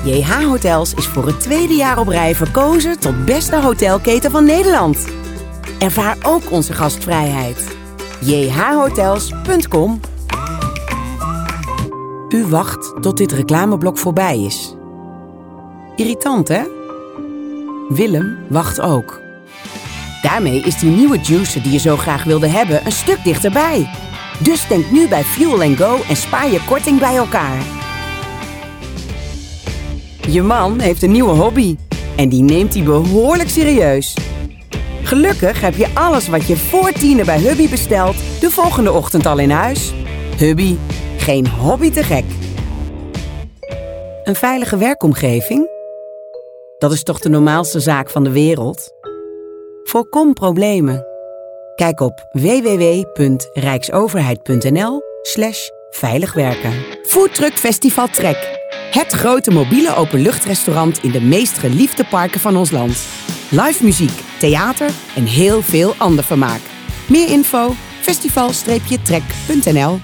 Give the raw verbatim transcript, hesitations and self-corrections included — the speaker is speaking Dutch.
J H Hotels is voor het tweede jaar op rij verkozen tot beste hotelketen van Nederland. Ervaar ook onze gastvrijheid. j h hotels punt com. U wacht tot dit reclameblok voorbij is. Irritant, hè? Willem wacht ook. Daarmee is die nieuwe juicer die je zo graag wilde hebben een stuk dichterbij. Dus denk nu bij Fuel and Go en spaar je korting bij elkaar. Je man heeft een nieuwe hobby en die neemt hij behoorlijk serieus. Gelukkig heb je alles wat je voor tienen bij Hubby bestelt de volgende ochtend al in huis. Hubby, geen hobby te gek. Een veilige werkomgeving? Dat is toch de normaalste zaak van de wereld? Voorkom problemen. Kijk op w w w punt rijksoverheid punt n l slash veilig werken. Foodtruck Festival Trek. Het grote mobiele openluchtrestaurant in de meest geliefde parken van ons land. Live muziek, theater en heel veel ander vermaak. Meer info festival trek punt n l.